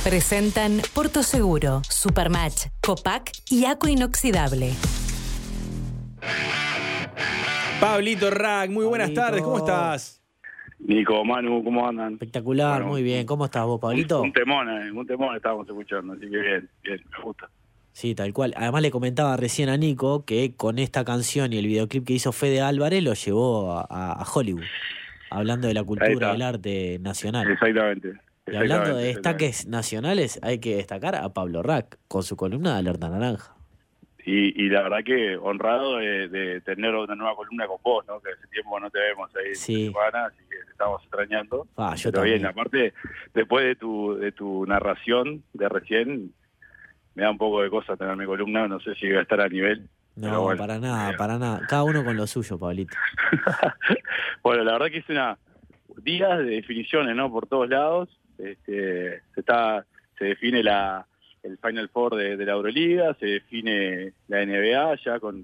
Presentan Porto Seguro, Supermatch, Copac y Aco Inoxidable. Pablito Rack, muy buenas tardes, ¿cómo estás? Nico, Manu, ¿cómo andan? Espectacular, bueno, muy bien. ¿Cómo estás vos, Pablito? Un temón estábamos escuchando, así que bien, me gusta. Sí, tal cual. Además le comentaba recién a Nico que con esta canción y el videoclip que hizo Fede Álvarez lo llevó a Hollywood, hablando de la cultura del arte nacional. Exactamente. Y hablando de destaques nacionales, hay que destacar a Pablo Rack con su columna de Alerta Naranja. Y la verdad que honrado de tener una nueva columna con vos, ¿no? Que hace tiempo no te vemos ahí sí. en semana, así que te estamos extrañando. Yo Pero también. bien, aparte, después de tu narración de recién, me da un poco de cosa tener mi columna, no sé si voy a estar a nivel. No, bueno, para nada. Cada uno con lo suyo, Pablito. Bueno, la verdad que es días de definiciones, ¿no? Por todos lados. Se define el Final Four de la Euroliga, se define la NBA ya con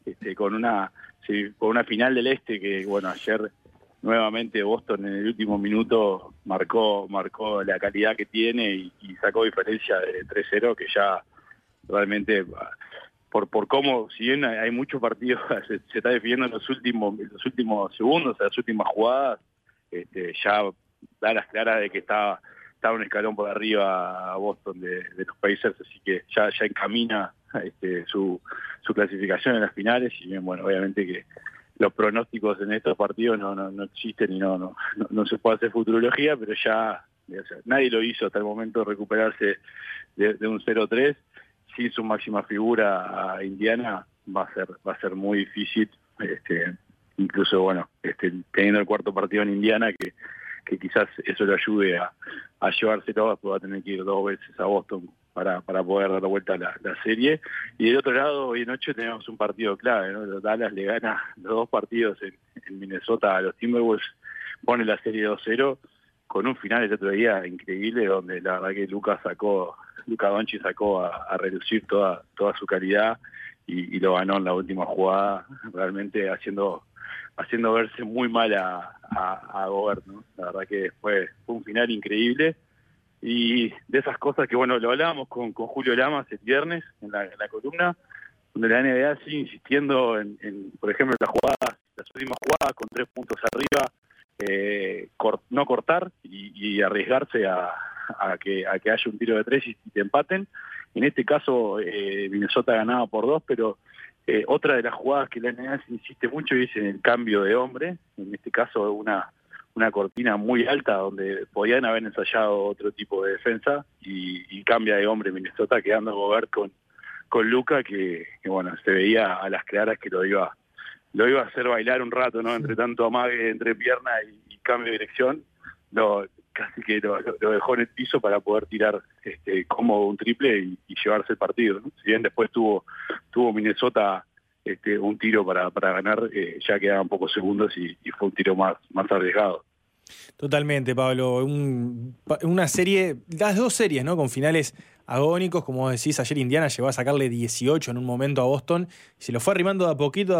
una final del Este que, bueno, ayer nuevamente Boston en el último minuto marcó la calidad que tiene y sacó diferencia de 3-0, que ya realmente por cómo, si bien hay muchos partidos, se está definiendo en los últimos segundos, en las últimas jugadas, ya da las claras de que está un escalón por arriba a Boston de los Pacers, así que ya encamina su clasificación en las finales. Y bien, bueno, obviamente que los pronósticos en estos partidos no existen y no se puede hacer futurología, pero ya nadie lo hizo hasta el momento recuperarse de un 0-3 sin su máxima figura a Indiana. Va a ser muy difícil, incluso bueno, teniendo el cuarto partido en Indiana, que quizás eso le ayude a llevarse todo, pues va a tener que ir 2 veces a Boston para poder dar la vuelta a la serie. Y del otro lado, hoy noche tenemos un partido clave, ¿no? Dallas le gana los 2 partidos en Minnesota a los Timberwolves, pone la serie 2-0, con un final el otro día increíble, donde la verdad que Luka Doncic sacó a relucir toda su calidad y lo ganó en la última jugada, realmente haciendo verse muy mal a Gobert, ¿no? La verdad que fue un final increíble, y de esas cosas que, bueno, lo hablábamos con Julio Lamas el viernes en la columna, donde la NBA sigue insistiendo en por ejemplo, las últimas jugadas con 3 puntos arriba, no cortar y arriesgarse a que haya un tiro de 3 y te empaten. En este caso, Minnesota ganaba por 2, pero otra de las jugadas que la NBA insiste mucho es en el cambio de hombre, en este caso una cortina muy alta donde podían haber ensayado otro tipo de defensa, y cambia de hombre Minnesota, quedando Gobert con Luka, que bueno, se veía a las claras que lo iba a hacer bailar un rato, ¿no? Entre tanto amague entre pierna y cambio de dirección, casi que lo dejó en el piso para poder tirar cómodo un triple y llevarse el partido, ¿no? Si bien después tuvo Minnesota un tiro para ganar, ya quedaban pocos segundos y fue un tiro más arriesgado. Totalmente, Pablo. Una serie, las 2 series, ¿no? Con finales agónicos, como decís, ayer Indiana llegó a sacarle 18 en un momento a Boston, y se lo fue arrimando de a poquito,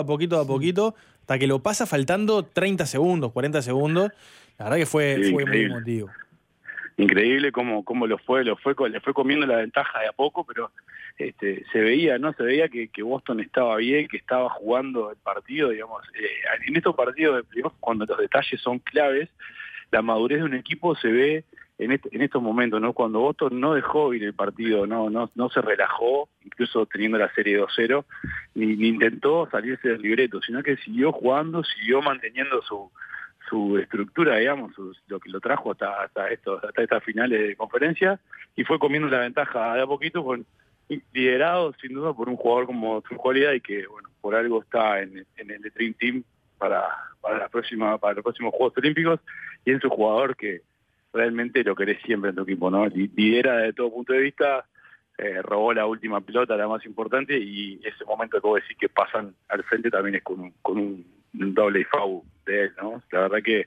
hasta que lo pasa faltando 30 segundos, 40 segundos. La verdad que fue muy emotivo. Increíble cómo le fue comiendo la ventaja de a poco, pero se veía que Boston estaba bien, que estaba jugando el partido, digamos. En estos partidos de playoff, cuando los detalles son claves, la madurez de un equipo se ve en estos momentos, ¿no? Cuando Boston no dejó ir el partido, no se relajó, incluso teniendo la serie 2-0, ni intentó salirse del libreto, sino que siguió jugando, siguió manteniendo su estructura, digamos, lo que lo trajo hasta estas finales de conferencia, y fue comiendo la ventaja de a poquito, liderado sin duda por un jugador como True Holiday, que bueno, por algo está en el Dream Team para los próximos Juegos Olímpicos, y es un jugador que realmente lo querés siempre en tu equipo, ¿no? Lidera de todo punto de vista, robó la última pelota, la más importante, y ese momento que vos decís que pasan al frente también es con un doble foul de él, ¿no? La verdad que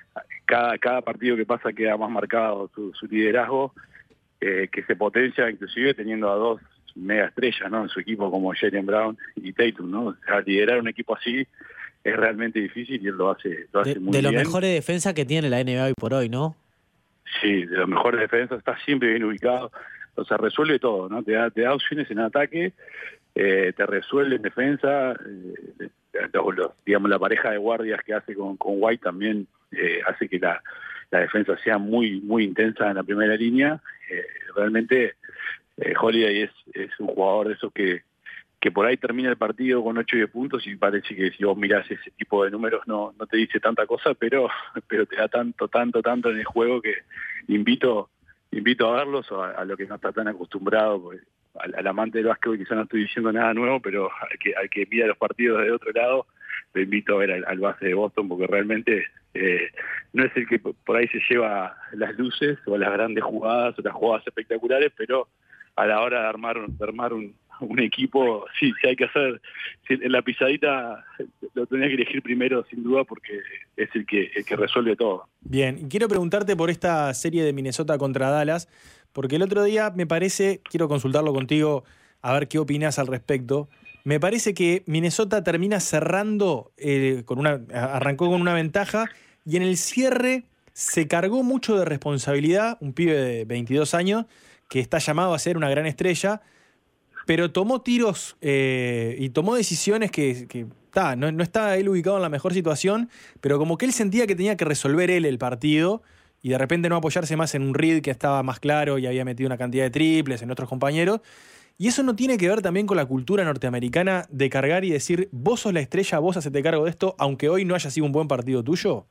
cada partido que pasa queda más marcado su liderazgo, que se potencia inclusive teniendo a 2 mega estrellas, ¿no? En su equipo, como Jaylen Brown y Tatum, ¿no? O sea, liderar un equipo así es realmente difícil, y él lo hace muy bien. De los mejores defensas que tiene la NBA hoy por hoy, ¿no? Sí, de los mejores defensas, está siempre bien ubicado, o sea, resuelve todo, ¿no? Te da opciones en ataque, te resuelve en defensa, digamos, la pareja de guardias que hace con White también hace que la defensa sea muy, muy intensa en la primera línea. Realmente Holiday es un jugador de esos que por ahí termina el partido con 8 o 10 puntos y parece que si vos mirás ese tipo de números no te dice tanta cosa, pero te da tanto en el juego que invito a verlos, a lo que no está tan acostumbrado, porque al amante del básquetbol quizá no estoy diciendo nada nuevo, pero al que mira los partidos de otro lado, lo invito a ver al base de Boston, porque realmente no es el que por ahí se lleva las luces o las grandes jugadas o las jugadas espectaculares, pero a la hora de armar un equipo, sí, si hay que hacer, en la pisadita lo tenía que elegir primero sin duda porque es el que resuelve todo. Bien, y quiero preguntarte por esta serie de Minnesota contra Dallas, porque el otro día me parece, quiero consultarlo contigo, a ver qué opinás al respecto. Me parece que Minnesota termina cerrando, arrancó con una ventaja y en el cierre se cargó mucho de responsabilidad, un pibe de 22 años que está llamado a ser una gran estrella, pero tomó tiros y tomó decisiones que no está él ubicado en la mejor situación, pero como que él sentía que tenía que resolver él el partido y de repente no apoyarse más en un Reed que estaba más claro y había metido una cantidad de triples en otros compañeros. Y eso no tiene que ver también con la cultura norteamericana de cargar y decir, vos sos la estrella, vos hacete cargo de esto, aunque hoy no haya sido un buen partido tuyo.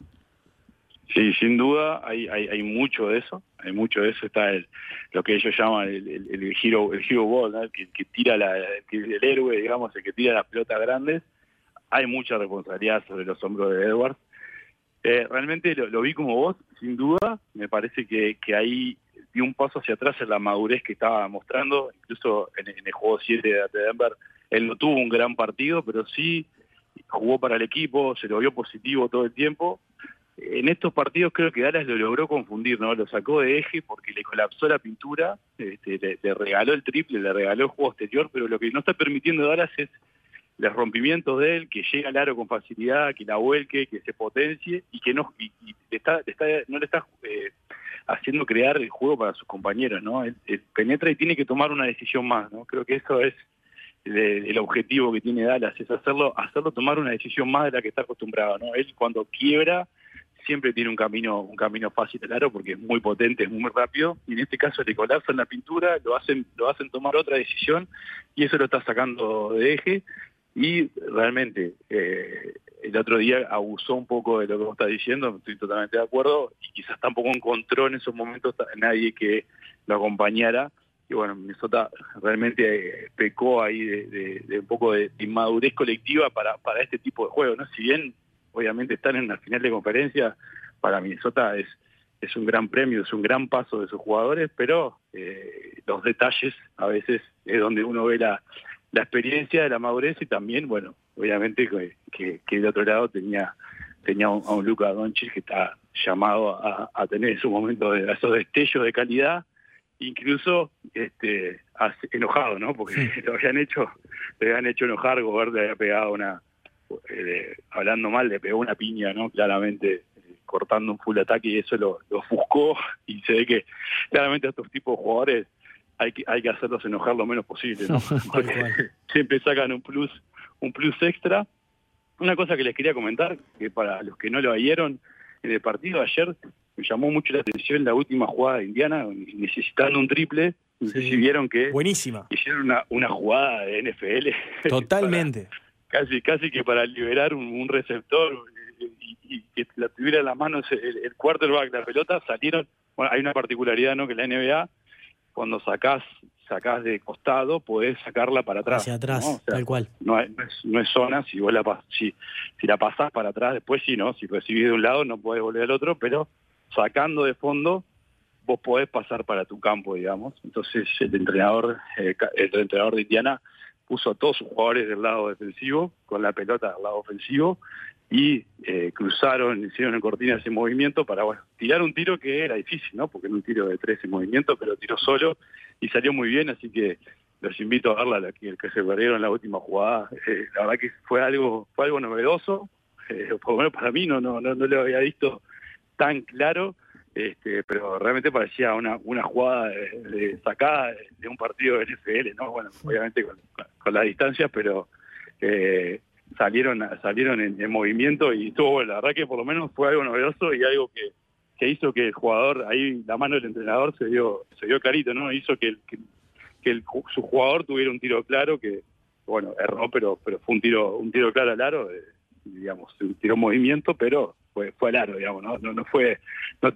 Sí, sin duda hay mucho de eso, está lo que ellos llaman el hero ball, ¿no? que tira el héroe, digamos, el que tira las pelotas grandes. Hay mucha responsabilidad sobre los hombros de Edwards. Realmente lo vi como vos, sin duda, me parece que ahí dio un paso hacia atrás en la madurez que estaba mostrando, incluso en el juego 7 de Denver, él no tuvo un gran partido, pero sí jugó para el equipo, se lo vio positivo todo el tiempo. En estos partidos creo que Dallas lo logró confundir, ¿no? Lo sacó de eje porque le colapsó la pintura, le regaló el triple, le regaló el juego exterior, pero lo que no está permitiendo Dallas es los rompimientos de él, que llegue al aro con facilidad, que la vuelque, que se potencie y que no le está haciendo crear el juego para sus compañeros, ¿no? Él penetra y tiene que tomar una decisión más, ¿no? Creo que eso es el objetivo que tiene Dallas, es hacerlo tomar una decisión más de la que está acostumbrado, ¿no? Él cuando quiebra siempre tiene un camino fácil al aro porque es muy potente, es muy rápido, y en este caso le colapsan la pintura, lo hacen tomar otra decisión y eso lo está sacando de eje. Y realmente el otro día abusó un poco de lo que vos estás diciendo, estoy totalmente de acuerdo, y quizás tampoco encontró en esos momentos nadie que lo acompañara. Y bueno, Minnesota realmente pecó ahí de un poco de inmadurez colectiva para este tipo de juegos, ¿no? Si bien obviamente están en la final de conferencia, para Minnesota es un gran premio, es un gran paso de sus jugadores, pero los detalles a veces es donde uno ve la experiencia de la madurez y también, bueno, obviamente que del otro lado tenía a un Luka Doncic que está llamado a tener en su momento esos destellos de calidad, incluso enojado, ¿no? Porque sí, le habían hecho enojar, Gobert le había pegado hablando mal, le pegó una piña, ¿no? Claramente cortando un full ataque y eso lo ofuscó y se ve que claramente a estos tipos de jugadores hay que hacerlos enojar lo menos posible, ¿no? Porque siempre sacan un plus extra. Una cosa que les quería comentar, que para los que no lo vieron, en el partido de ayer me llamó mucho la atención la última jugada de Indiana, necesitando un triple, no sé si vieron que buenísima. Hicieron una jugada de NFL. Totalmente. Casi que para liberar un receptor y que la tuviera en las manos el quarterback, la pelota, salieron. Bueno, hay una particularidad, ¿no? Que la NBA, cuando sacás de costado, podés sacarla para atrás. Hacia atrás, ¿no? O sea, tal cual. No es zona, si vos si la pasás para atrás, después sí, ¿no? Si recibís de un lado no podés volver al otro, pero sacando de fondo, vos podés pasar para tu campo, digamos. Entonces el entrenador de Indiana puso a todos sus jugadores del lado defensivo, con la pelota del lado ofensivo, y hicieron en cortina ese movimiento para tirar un tiro que era difícil, ¿no? Porque era un tiro de 3 en movimiento, pero tiró solo y salió muy bien, así que los invito a verla, el que se perdieron en la última jugada. La verdad que fue algo novedoso, por lo menos para mí no lo había visto tan claro, pero realmente parecía una jugada sacada de un partido de NFL, ¿no? Bueno, obviamente con las distancias, pero salieron en movimiento y estuvo bueno. La verdad que por lo menos fue algo novedoso y algo que hizo que el jugador, ahí la mano del entrenador se dio clarito, ¿no? Hizo que su jugador tuviera un tiro claro que, bueno, erró, pero fue un tiro claro al aro, digamos, un tiro en movimiento, pero fue al aro, digamos, no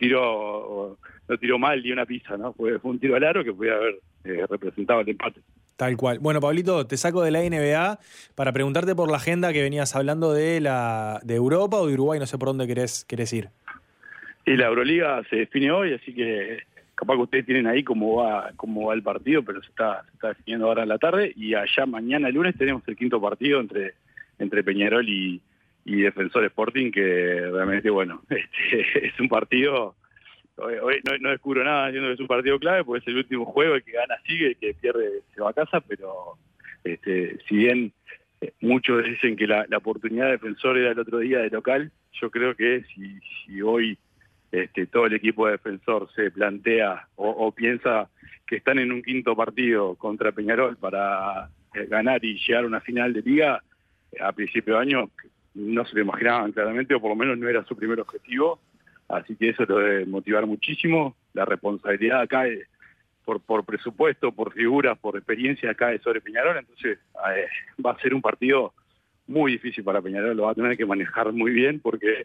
tiró mal ni una pizza, ¿no? Fue un tiro al aro que podía haber representado el empate. Tal cual. Bueno, Pablito, te saco de la NBA para preguntarte por la agenda que venías hablando de Europa o de Uruguay, no sé por dónde querés ir. Y la Euroliga se define hoy, así que capaz que ustedes tienen ahí cómo va el partido, pero se está definiendo ahora en la tarde, y allá mañana lunes tenemos el quinto partido entre Peñarol y Defensor Sporting, que realmente, bueno, es un partido, hoy no descubro nada diciendo que es un partido clave, porque es el último juego, el que gana sigue, el que pierde se va a casa, pero si bien muchos dicen que la oportunidad de Defensor era el otro día de local, yo creo que si hoy todo el equipo de Defensor se plantea o piensa que están en un quinto partido contra Peñarol para ganar y llegar a una final de liga, a principio de año no se lo imaginaban claramente, o por lo menos no era su primer objetivo, así que eso lo debe motivar muchísimo. La responsabilidad cae por presupuesto, por figuras, por experiencia, cae sobre Peñarol, entonces va a ser un partido muy difícil para Peñarol, lo va a tener que manejar muy bien porque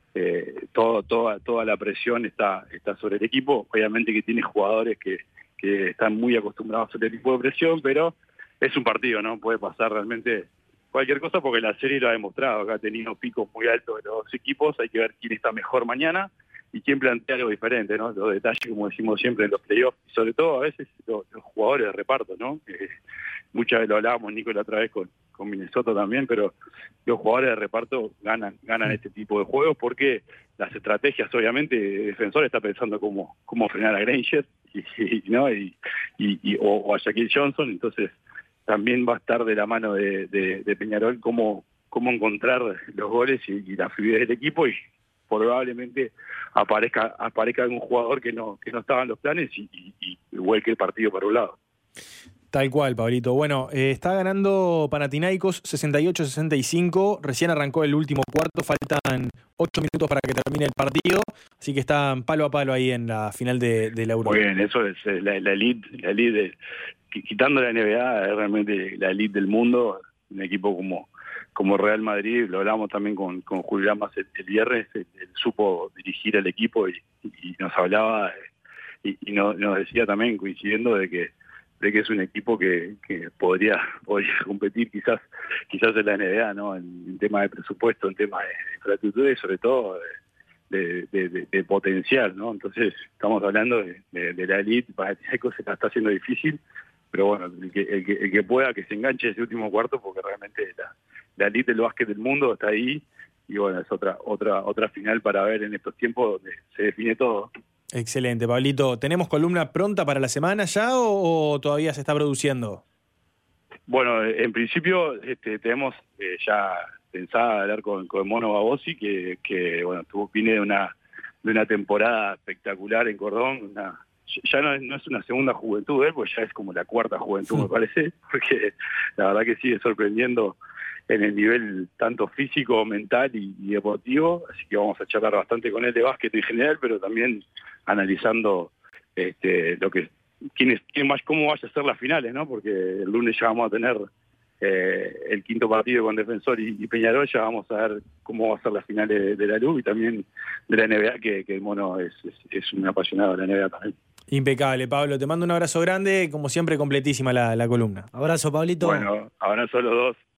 toda la presión está sobre el equipo. Obviamente que tiene jugadores que están muy acostumbrados a ese tipo de presión, pero es un partido, ¿no? Puede pasar realmente cualquier cosa porque la serie lo ha demostrado, que ha tenido picos muy altos de los dos equipos, hay que ver quién está mejor mañana y quién plantea algo diferente, ¿no? Los detalles, como decimos siempre en los playoffs, y sobre todo a veces los jugadores de reparto, ¿no? Muchas veces lo hablábamos, Nico, la otra vez con Minnesota también, pero los jugadores de reparto ganan este tipo de juegos porque las estrategias, obviamente, el Defensor está pensando cómo frenar a Granger o a Shaquille Johnson, entonces también va a estar de la mano de Peñarol cómo encontrar los goles y la fluidez del equipo, y probablemente aparezca algún jugador que no estaba en los planes y vuelque el partido para un lado. Tal cual, Pablito. Bueno, está ganando Panathinaikos 68-65. Recién arrancó el último cuarto. Faltan 8 minutos para que termine el partido. Así que están palo a palo ahí en la final de la Europa. Muy bien, eso es la elite quitando la NBA, es realmente la elite del mundo. Un equipo como Real Madrid, lo hablamos también con Julio Lamas el viernes, él supo dirigir al equipo y nos hablaba y nos decía también, coincidiendo, de que es un equipo que podría competir quizás en la NBA, ¿no? En tema de presupuesto, en tema de infraestructura y sobre todo de potencial, ¿no? Entonces estamos hablando de la elite. Para el Panathinaikos se la está haciendo difícil, pero bueno, el que pueda, que se enganche ese último cuarto, porque realmente la elite del básquet del mundo está ahí, y bueno, es otra final para ver en estos tiempos donde se define todo. Excelente, Pablito. ¿Tenemos columna pronta para la semana ya o todavía se está produciendo? Bueno, en principio tenemos ya pensada hablar con Mono Babosi, que bueno, viene de una temporada espectacular en Cordón. Ya no es una segunda juventud, pues ya es como la cuarta juventud, me parece, porque la verdad que sigue sorprendiendo en el nivel tanto físico, mental y deportivo, así que vamos a charlar bastante con él de básquet en general, pero también analizando cómo vaya a ser las finales, ¿no? Porque el lunes ya vamos a tener el quinto partido con Defensor y Peñarol, ya vamos a ver cómo va a ser las finales de la LUB y también de la NBA, que el Mono es un apasionado de la NBA también. Impecable, Pablo. Te mando un abrazo grande, como siempre completísima la columna. Abrazo, Pablito. Bueno, abrazo a los dos.